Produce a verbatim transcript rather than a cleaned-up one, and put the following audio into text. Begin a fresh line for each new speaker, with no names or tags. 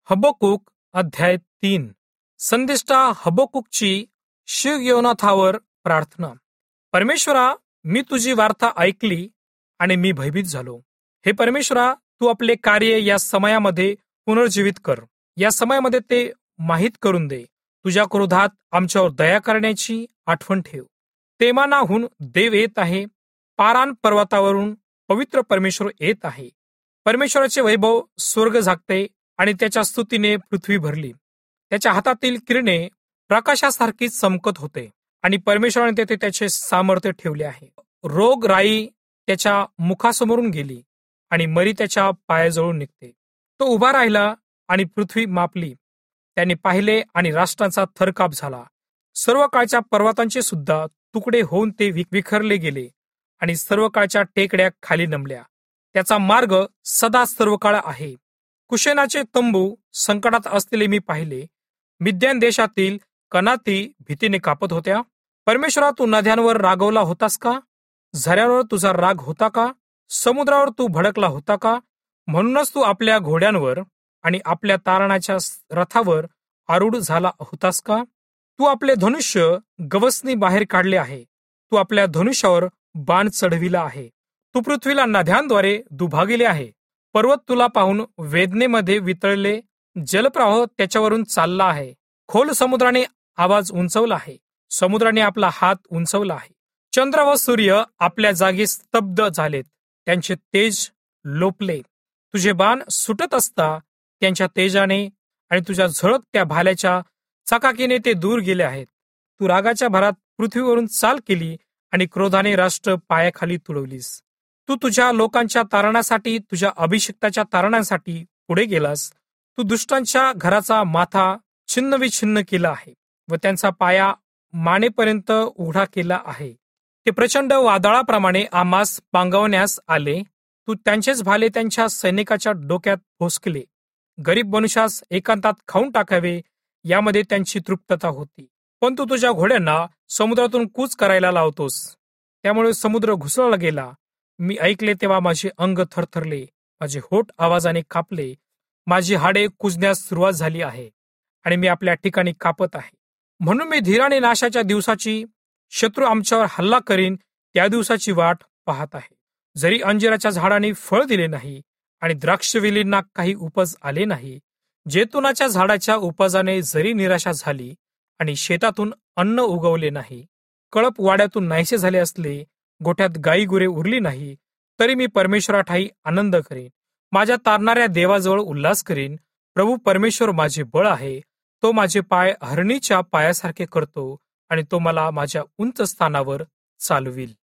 Habakkuk अध्याय तीन. संदेष्टा हबक्कूकची शिगयोनाथावर प्रार्थना. परमेश्वरा, मी तुझी वार्ता ऐकली आणि मी भयभीत झालो. हे परमेश्वरा, तू आपले कार्य या समयामध्ये पुनर्जीवित कर. या समयामध्ये ते माहीत करून दे. तुझ्या क्रोधात आमच्यावर दया करण्याची आठवण ठेव. तेमानाहून देव येत आहे, पारान पर्वतावरून पवित्र परमेश्वर येत आहे. परमेश्वराचे वैभव स्वर्ग झाकते आणि त्याच्या स्तुतीने पृथ्वी भरली. त्याच्या हातातील किरणे प्रकाशासारखी चमकत होते आणि परमेश्वराने तेथे त्याचे सामर्थ्य ठेवले आहे. रोग राई त्याच्या मुखासमोरून गेली आणि मरी त्याच्या पायाजवळून निघते. तो उभा राहिला आणि पृथ्वी मापली. त्याने पाहिले आणि राष्ट्रांचा थरकाप झाला. सर्व काळच्या पर्वतांचे सुद्धा तुकडे होऊन ते विखरले गेले आणि सर्व काळच्या टेकड्या खाली नमल्या. त्याचा मार्ग सदा सर्व काळ आहे. कुशेनाचे तंबू संकटात असलेले मी पाहिले. मिद्यान देशातील कनाती भीतीने कापत होत्या. परमेश्वरा, तू नद्यांवर रागवला होतास का? झऱ्यावर तुझा राग होता का? समुद्रावर तू भडकला होता का? म्हणूनच तू आपल्या घोड्यांवर आणि आपल्या तारणाच्या रथावर आरूढ झाला होतास का? तू आपले धनुष्य गवसनी बाहेर काढले आहे. तू आपल्या धनुष्यावर बाण चढविला आहे. तू पृथ्वीला नद्यांद्वारे दुभागिले आहे. पर्वत तुला पाहून वेदनेमध्ये वितळले. जलप्रवाह त्याच्यावरून चालला आहे. खोल समुद्राने आवाज उंचवला आहे. समुद्राने आपला हात उंचवला आहे. चंद्र व सूर्य आपल्या जागी स्तब्ध झालेत. त्यांचे तेज लोपले. तुझे बाण सुटत असता त्यांच्या तेजाने आणि तुझ्या झळकत्या भाल्याच्या चकाकीने ते दूर गेले आहेत. तू रागाच्या भरात पृथ्वीवरून चाल केली आणि क्रोधाने राष्ट्र पायाखाली तुडवलीस. तू तुझ्या लोकांच्या तारणासाठी, तुझ्या अभिषिक्ताच्या तारणासाठी पुढे गेलास. तू दुष्टांच्या घराचा माथा छिन्नविछिन्न केला आहे व त्यांचा पाया मानेपर्यंत उघडा केला आहे. ते प्रचंड वादळाप्रमाणे आम्हास पांगवण्यास आले. तू त्यांचेच भाले त्यांच्या सैनिकाच्या डोक्यात भोसकले. गरीब मनुष्यास एकांतात खाऊन टाकावे यामध्ये त्यांची तृप्तता होती. पण तू तुझ्या घोड्यांना समुद्रातून कूच करायला लावतोस. त्यामुळे समुद्र घुसळला गेला. मी ऐकले तेव्हा माझे अंग थरथरले. माझे होठ आवाजाने कापले. माझी हाडे कुजण्यास सुरुवात झाली आहे आणि मी आपल्या ठिकाणी कापत आहे. म्हणून मी धीराने नाशाच्या दिवसाची, शत्रू आमच्यावर हल्ला करीन त्या दिवसाची वाट पाहत आहे. जरी अंजिराच्या झाडाने फळ दिले नाही आणि द्राक्षवेलींना काही उपज आले नाही, जैतुनाच्या झाडाच्या उपजाने जरी निराशा झाली आणि शेतातून अन्न उगवले नाही, कळप वाड्यातून नाहीसे झाले असले, गोठ्यात गाई गुरे उरली नाही, तरी मी परमेश्वराठाई आनंद करीन. माझ्या तारणाऱ्या देवाजवळ उल्हास करीन. प्रभू परमेश्वर माझे बळ आहे. तो माझे पाय हरणीच्या पायासारखे करतो आणि तो मला माझ्या उंच स्थानावर चालविल.